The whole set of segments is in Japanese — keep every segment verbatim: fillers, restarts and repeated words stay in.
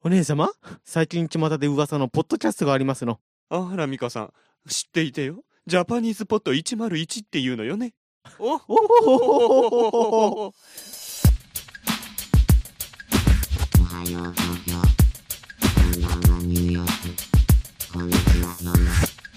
お姉様、最近巷で噂のポッドキャストがありますの。 あら、ミカさん、知っていてよ。ジャパニーズポッドいちまるいちっていうのよね。おほほほほほほほ。 おはよう東京、こんばんはニューヨーク、こんにちはロンドン。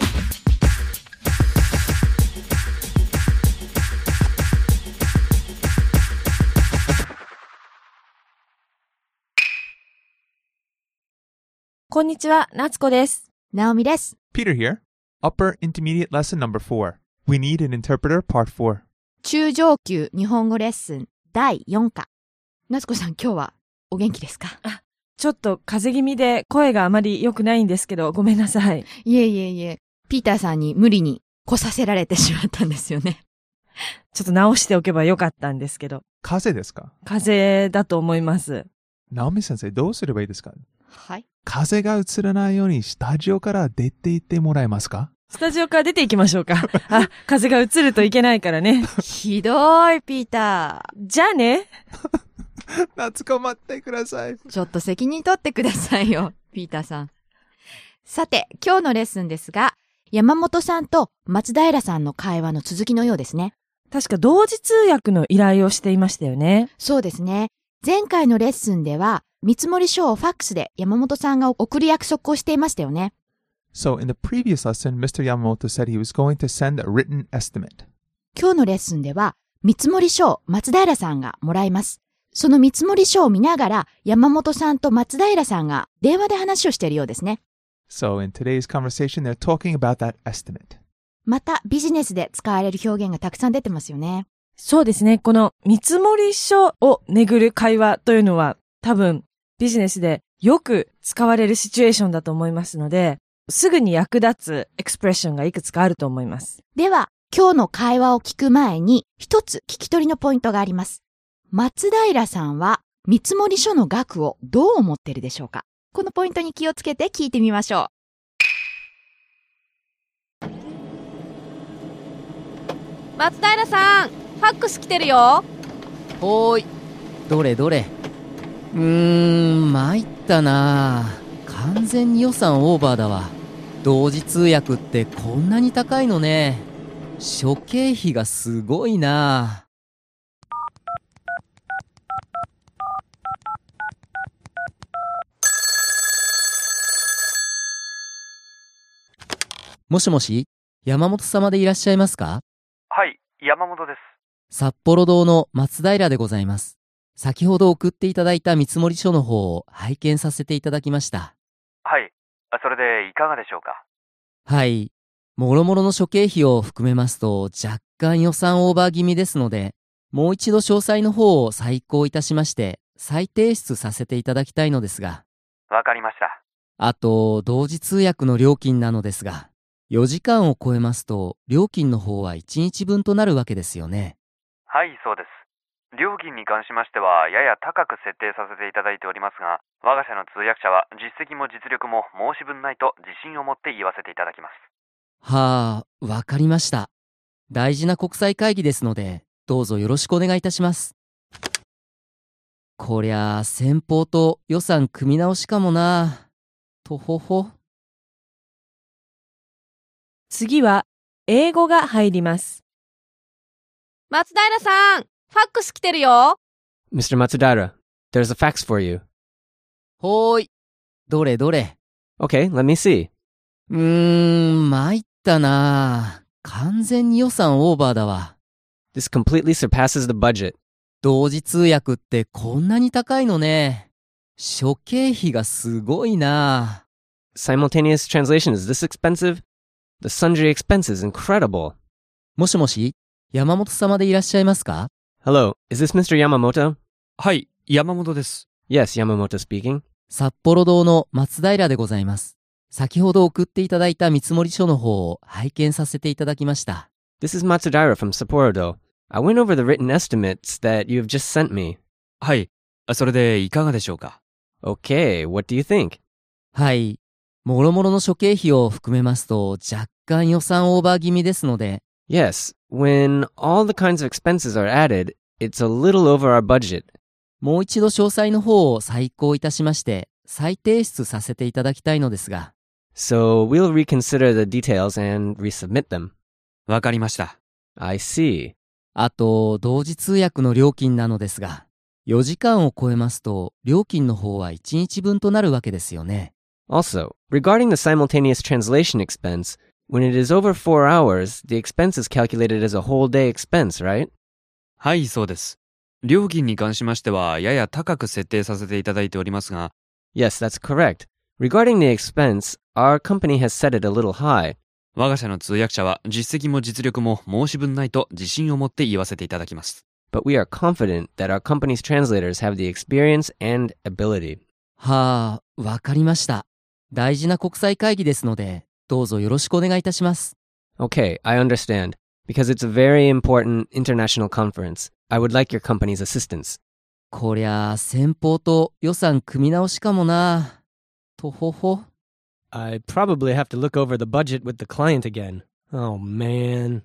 こんにちは、夏子です。 ナオミです。 Peter here. Upper Intermediate Lesson Number four. We need an interpreter Part four. 中上級日本語レッスンだいよん課。夏子さん、今日はお元気ですか？ あ、ちょっと風邪気味で声があまり良くないんですけど、ごめんなさい。 いえいえいえ、ピーターさんに無理に来させられてしまったんですよね。 ちょっと直しておけばよかったんですけど。 風邪ですか？ 風邪だと思います。 ナオミ先生、どうすればいいですか？ はい。 風が移らないようにスタジオから出て行ってもらえますか？ スタジオから出て行きましょうか。あ、風が移るといけないからね。 ひどい、ピーター。 じゃあね。 夏子待ってください。 ちょっと責任取ってくださいよ、ピーターさん。さて、今日のレッスンですが、山本さんと松平さんの会話の続きのようですね。 確か同時通訳の依頼をしていましたよね。 そうですね。前回のレッスンでは、見積書をファックスで山本さんが送る約束をしていましたよね。 So, in the previous lesson, Mister Yamamoto said he was going to send a written estimate. 今日のレッスンでは、見積書を松平さんがもらいます。その見積書を見ながら、山本さんと松平さんが電話で話をしているようですね。 So, in today's conversation, they're talking about that estimate. また、ビジネスで使われる表現がたくさん出てますよね。 そうですね。この見積書をめぐる会話というのは、多分、ビジネスでよく使われるシチュエーションだと思いますので、すぐに役立つエクスプレッションがいくつかあると思います。 では、今日の会話を聞く前に、一つ聞き取りのポイントがあります。松平さんは見積書の額をどう思っているでしょうか？このポイントに気をつけて聞いてみましょう。 松平さん、ファックス来てるよ。 ほーい。どれどれ。うーん、参ったな。完全に予算オーバーだわ。同時通訳ってこんなに高いのね。諸経費がすごいな。もしもし、山本様でいらっしゃいますか？ はい、山本です。 札幌堂の松平でございます。先ほど送っていただいた見積書の方を拝見させていただきました。 はい、それでいかがでしょうか？ はい、もろもろの諸経費を含めますと若干予算オーバー気味ですので、もう一度詳細の方を再考いたしまして再提出させていただきたいのですが。 わかりました。 あと、同時通訳の料金なのですが、よじかんを超えますと料金の方はいちにちぶんとなるわけですよね。 はい、そうです。料金に関しましてはやや高く設定させていただいておりますが、我が社の通訳者は実績も実力も申し分ないと自信を持って言わせていただきます。 はあ、わかりました。大事な国際会議ですので、どうぞよろしくお願いいたします。こりゃあ先方と予算組み直しかもな。とほほ。 次は英語が入ります。 松平さん、ファックス来てるよ。 ミスター Matsudaira, there's a fax for you. ほーい。どれどれ。 Okay, let me see. うーん、参ったな。完全に予算オーバーだわ。 This completely surpasses the budget. 同時通訳ってこんなに高いのね。諸経費がすごいな。 Simultaneous translation is this expensive? The sundry expense is incredible. もしもし、山本様でいらっしゃいますか？ Hello, is this ミスター Yamamoto? はい、山本です。 Yes, Yamamoto speaking. 札幌堂の松平でございます。先ほど送っていただいた見積書の方を拝見させていただきました。 This is Matsudaira from Sapporo-do. I went over the written estimates that you have just sent me. はい、それでいかがでしょうか？ Okay, what do you think? はい、もろもろの諸経費を含めますと若干予算オーバー気味ですので。 Yes, when all the kinds of expenses are added, it's a little over our budget. もう一度詳細の方を再考いたしまして再提出させていただきたいのですが。 So we'll reconsider the details and resubmit them. わかりました。 I see. あと、同時通訳の料金なのですが、よじかんを超えますと、料金の方はいちにちぶんとなるわけですよね。 Also, regarding the simultaneous translation expense, when it is over four hours, the expense is calculated as a whole day expense, right? はい、そうです。料金に関しましては、やや高く設定させていただいておりますが。 Yes, that's correct. Regarding the expense, our company has set it a little high. 我が社の通訳者は実績も実力も申し分ないと自信を持って言わせていただきます。 But we are confident that our company's translators have the experience and ability. はあ、わかりました。大事な国際会議ですので、どうぞよろしくお願いいたします。 Okay, I understand. Because it's a very important international conference, I would like your company's assistance. こりゃあ、先方と予算組み直しかもな。とほほ。 I'd probably have to look over the budget with the client again. Oh, man.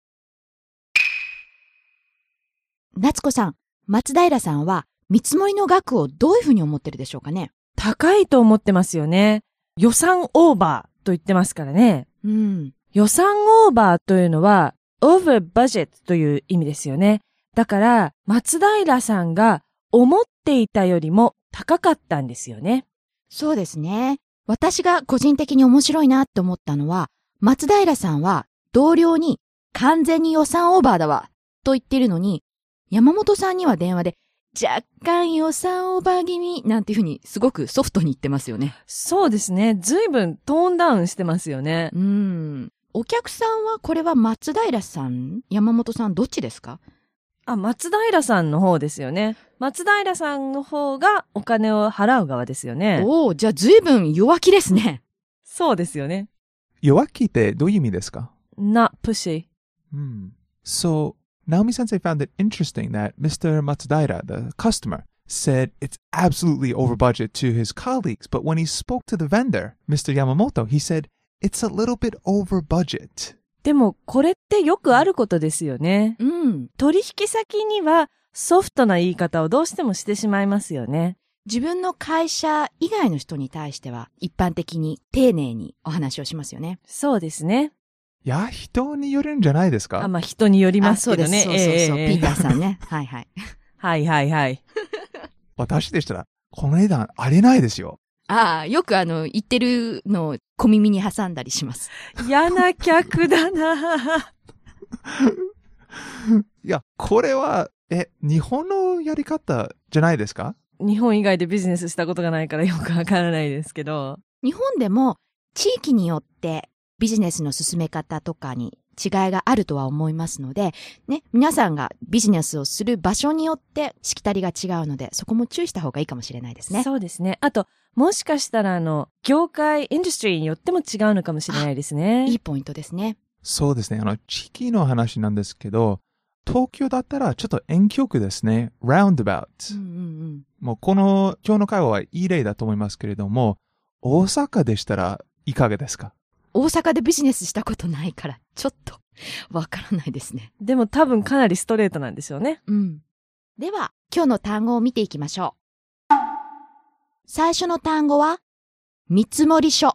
夏子さん、松平さんは見積もりの額をどういうふうに思ってるでしょうかね？ 高いと思ってますよね。予算オーバーと言ってますからね。 うん。 予算オーバーというのは over budget という意味ですよね。だから松平さんが思っていたよりも高かったんですよね。 そうですね。私が個人的に面白いなって思ったのは、松平さんは同僚に完全に予算オーバーだわと言っているのに、山本さんには電話で若干予算オーバー気味なんていうふうにすごくソフトに言ってますよね。 そうですね。ずいぶんトーンダウンしてますよね。 うん。お客さんはこれは松平さん、山本さんどっちですか？ あ、松平さんの方ですよね。松平さんの方がお金を払う側ですよね。 おお、じゃあ随分弱気ですね。 そうですよね。 弱気ってどういう意味ですか？ Not pushy. Hmm. So, Naomi-sensei found it interesting that Mister Matsudaira, the customer, said it's absolutely over budget to his colleagues, but when he spoke to the vendor, Mister Yamamoto, he said it's a little bit over budget. でもこれってよくあることですよね。 うん。 取引先にはソフトな言い方をどうしてもしてしまいますよね。 自分の会社以外の人に対しては一般的に丁寧にお話をしますよね。 そうですね。 いや、人によるんじゃないですか？ あ、まあ、人によりますけどね。 そうです。そうそうそう。 えー、 ピーターさんね。はいはい。 はいはいはい。 私でしたら、この値段ありないですよ。 ああ、よくあの、言ってるのを小耳に挟んだりします。 嫌な客だないや、これは、え、日本のやり方じゃないですか？ 日本以外でビジネスしたことがないからよくわからないですけど。 日本でも地域によってビジネスの進め方とかに違いがあるとは思いますので、ね、皆さんがビジネスをする場所によってしきたりが違うので、そこも注意した方がいいかもしれないですね。 そうですね。あと、もしかしたらあの、業界、インダストリーによっても違うのかもしれないですね。 いいポイントですね。 そうですね。あの、地域の話なんですけど、東京だったらちょっと遠曲ですね。roundabout。 うんうんうん、 もうこの今日の会話はいい例だと思いますけれども、大阪でしたらいかがですか？ 大阪でビジネスしたことないから、ちょっとわからないですね。 でも多分かなりストレートなんでしょうね。 うん。では、今日の単語を見ていきましょう。最初の単語は、見積書。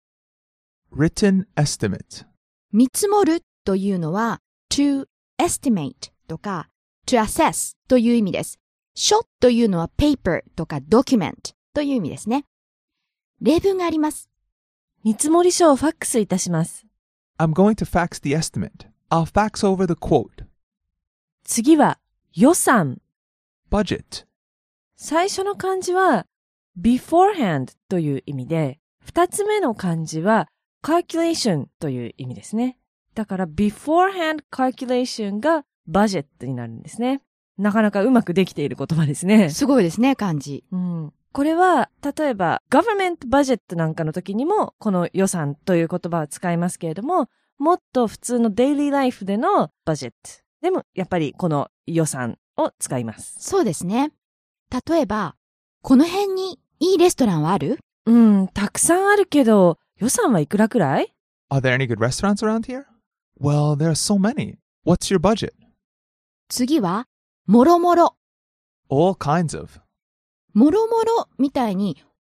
written estimate。 見積もるというのは、to estimate とか to assess という意味です。書というのは paper とか document という意味ですね。例文があります。 見積書をファックスいたします。 I'm going to fax the estimate. I'll fax over the quote. 次は予算。 budget。 最初の漢字は beforehand という意味で、二つ目の漢字は calculation という意味ですね。だから beforehand calculation が budget になるんですね。なかなかうまくできている言葉ですね。 すごいですね、漢字。 うん。これは、例えば government budget なんかの時にもこの予算という言葉を使いますけれども、もっと普通のデイリーライフでのバジェットでもやっぱりこの予算を使います。 そうですね。例えば、この辺にいいレストランはある？ うん、たくさんあるけど、予算はいくらくらい？ Are there any good restaurants around here? Well, there are so many. What's your budget? 次は、もろもろ。 All kinds of. もろもろみたいに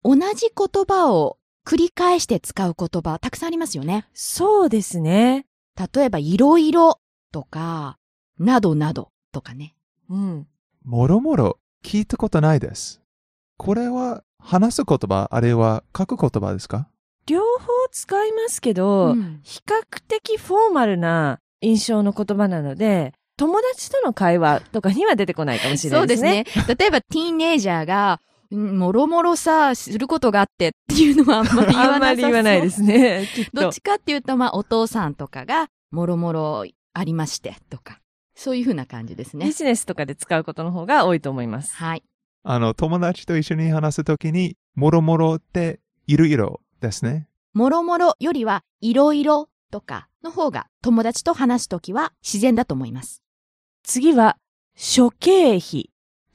同じ言葉を繰り返して使う言葉たくさんありますよね。 そうですね。 例えば、いろいろとか、などなどとかね。 うん。 もろもろ聞いたことないです。これは話す言葉、あるいは書く言葉ですか？ 両方使いますけど、 うん、 比較的フォーマルな印象の言葉なので、友達との会話とかには出てこないかもしれないですね。 そうですね。例えば、ティーンエイジャーが、もろもろさ、することがあってっていうのはあんまり言わなさそう。 あんまり言わないですね。きっと。 どっちかっていうと、まあ、お父さんとかが、もろもろありましてとか、そういうふうな感じですね。 ビジネスとかで使うことの方が多いと思います。 はい。 あの、友達と一緒に話すときに、もろもろっていろいろですね。 もろもろよりは、いろいろとかの方が、友達と話すときは自然だと思います。 次は、諸経費。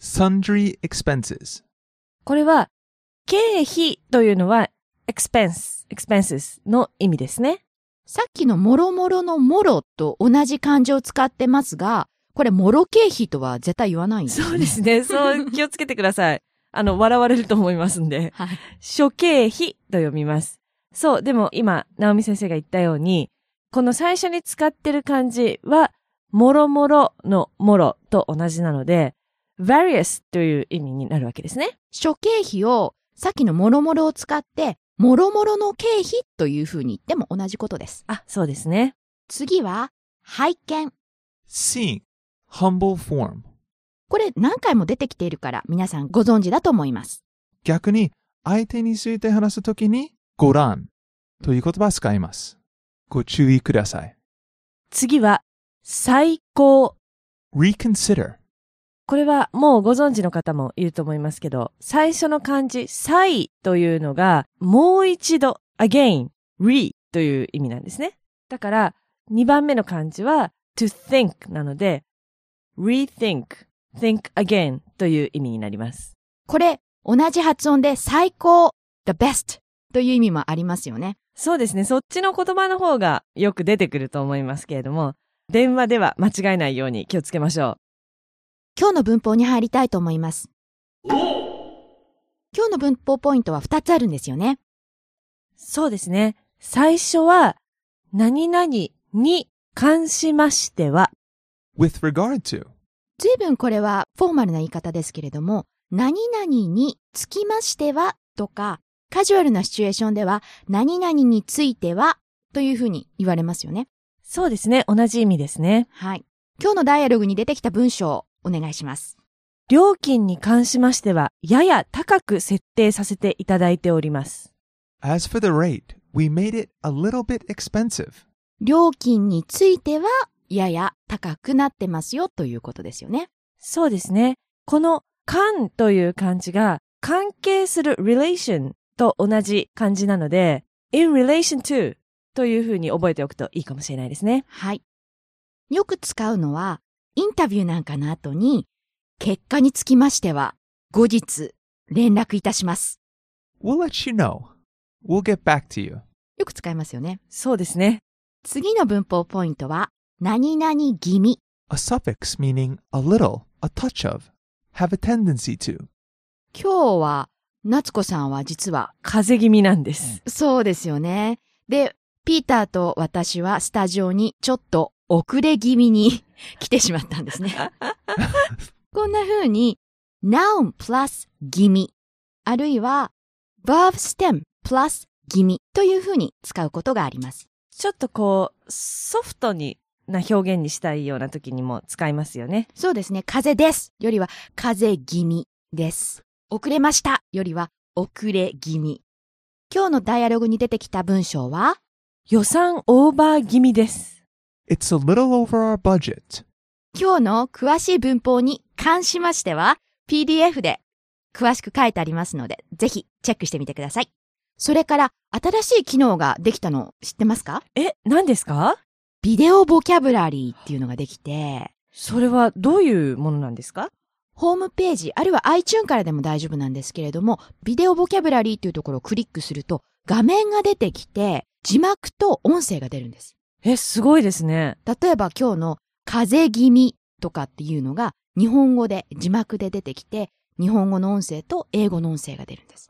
sundry expenses。 これは、経費というのは、expense, expenses の意味ですね。 さっきのもろもろのもろと同じ漢字を使ってますが、これ、もろ経費とは絶対言わないんですね。 そうですね。そう気をつけてください。あの、笑われると思いますんで。 はい。 諸経費と読みます。そう、でも今、直美先生が言ったように、この最初に使ってる漢字は、もろもろのもろと同じなので、various という意味になるわけですね。 諸経費を、さっきのもろもろを使って、もろもろの経費というふうに言っても同じことです。 あ、そうですね。 次は、拝見。 seeing, humble form。 これ何回も出てきているから皆さんご存知だと思います。 逆に、相手について話すときに、ご覧という言葉を使います。ご注意ください。 次は、再考。 reconsider。 これはもうご存知の方もいると思いますけど、最初の漢字、再というのが、もう一度、again, re という意味なんですね。だから、にばんめの漢字は to think なので、rethink, think again という意味になります。 これ、同じ発音で最高、the best という意味もありますよね。 そうですね。そっちの言葉の方がよく出てくると思いますけれども、電話では間違えないように気をつけましょう。 今日の文法に入りたいと思います。今日の文法ポイントはふたつあるんですよね。 そうですね。最初は、何々に関しましては。 with regard to。 ずいぶんこれはフォーマルな言い方ですけれども、何々につきましてはとか、カジュアルなシチュエーションでは、何々についてはというふうに言われますよね。 そうですね。同じ意味ですね。 はい。今日のダイアログに出てきた文章をお願いします。 料金に関しましては、やや高く設定させていただいております。 As for the rate, we made it a little bit expensive. 料金については、やや高くなってますよということですよね。 そうですね。この関という漢字が関係する relation と同じ漢字なので、in relation to というふうに覚えておくといいかもしれないですね。 はい。よく使うのは、インタビューなんかの後に、結果につきましては、後日連絡いたします。 We'll let you know. We'll get back to you. よく使いますよね。 そうですね。 次の文法ポイントは、何々気味。 A suffix meaning a little, a touch of, have a tendency to. 今日は、夏子さんは実は、 風邪気味なんです。 そうですよね。で、ピーターと私はスタジオにちょっと遅れ気味に来てしまったんですね。こんな風に、noun plus 気味、あるいは verb stem plus 気味という風に使うことがあります。 ちょっとこう、ソフトにな表現にしたいような時にも使いますよね。 そうですね。風邪ですよりは風邪気味です。遅れましたよりは遅れ気味。今日のダイアログに出てきた文章は、 予算オーバー気味です。 It's a little over our budget. 今日の詳しい文法に関しましては、ピーディーエフ で詳しく書いてありますので、ぜひチェックしてみてください。それから、新しい機能ができたの知ってますか？ え、何ですか？ ビデオボキャブラリーっていうのができて、 それはどういうものなんですか？ ホームページ、あるいは iTunes からでも大丈夫なんですけれども、ビデオボキャブラリーっていうところをクリックすると、画面が出てきて、字幕と音声が出るんです。 え、すごいですね。 例えば今日の風邪気味とかっていうのが日本語で字幕で出てきて、日本語の音声と英語の音声が出るんです。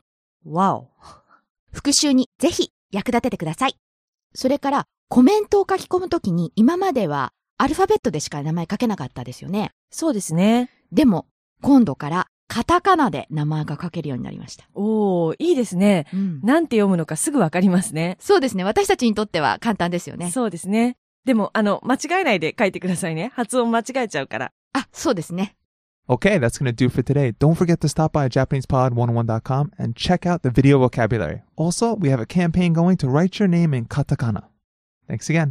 わお。 復習にぜひ役立ててください。それからコメントを書き込むときに今まではアルファベットでしか名前書けなかったですよね。 そうですね。 でも今度からカタカナで名前が書けるようになりました。 おー、いいですね。 うん、 なんて読むのかすぐわかりますね。 そうですね。私たちにとっては簡単ですよね。 そうですね。でも、あの、間違えないで書いてくださいね。発音間違えちゃうから。 あ、そうですね。 Okay, that's going to do for today. Don't forget to stop by japanese pod one oh one dot com and check out the video vocabulary. Also, we have a campaign going to write your name in katakana. Thanks again.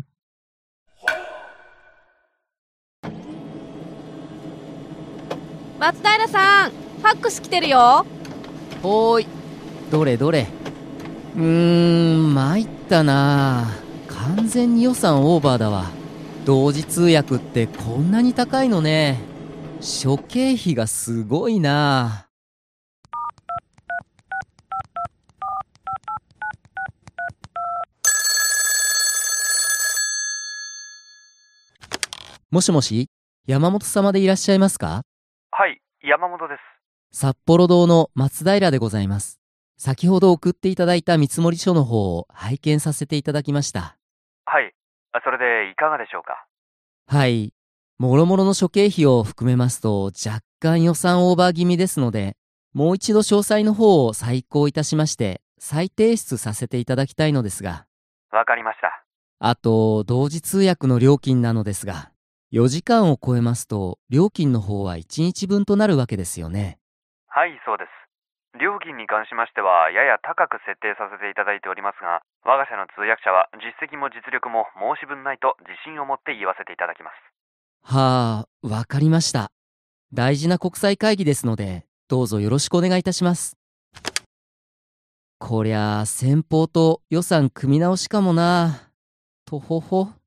松平さん、ファックス来てるよ。 おーい、どれどれ。うーん、参ったな。完全に予算オーバーだわ。同時通訳ってこんなに高いのね。諸経費がすごいな。もしもし、山本様でいらっしゃいますか？ はい、山本です。 札幌堂の松平でございます。先ほど送っていただいた見積書の方を拝見させていただきました。 はい、それでいかがでしょうか？ はい。もろもろの諸経費を含めますと若干予算オーバー気味ですので、もう一度詳細の方を再考いたしまして再提出させていただきたいのですが。 わかりました。 あと、同時通訳の料金なのですが、よじかんを超えますと料金の方はいちにちぶんとなるわけですよね。 はい、そうです。料金に関しましてはやや高く設定させていただいておりますが、我が社の通訳者は実績も実力も申し分ないと自信を持って言わせていただきます。 はあ、わかりました。大事な国際会議ですので、どうぞよろしくお願いいたします。こりゃあ、先方と予算組み直しかもな。とほほ。